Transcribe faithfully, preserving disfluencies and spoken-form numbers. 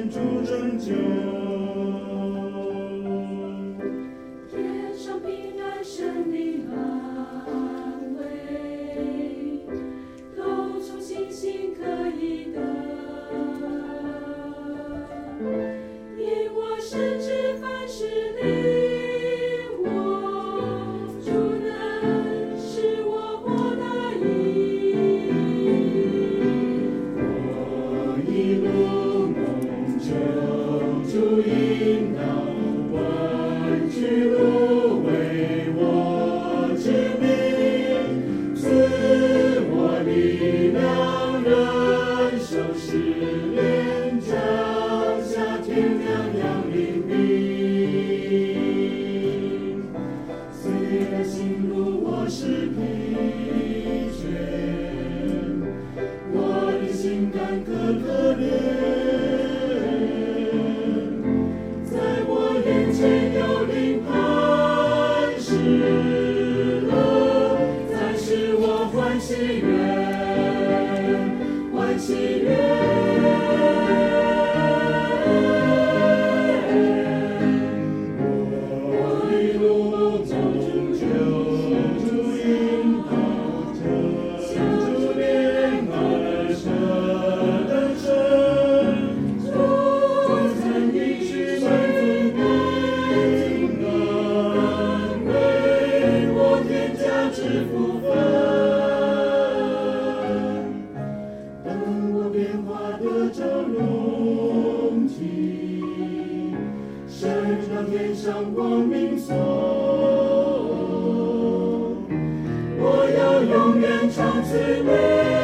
天主拯救。 天上平安，神的安慰，都从星星可以得。因我深知凡事灵我，主能使我获得益。 我一路蒙救主引导，弯曲路为我指明，赐我力量，忍受试炼，降下天亮亮黎明。虽然行路我是疲倦，我的心肝可可怜。在我眼前有灵磐石了，才使我欢喜愿，欢喜愿。我一路走救主引导着，主怜而生的神，主曾应许满足恩为我添加之福分。等我变化得着容体，升到天上光明所，我要永远长赐美。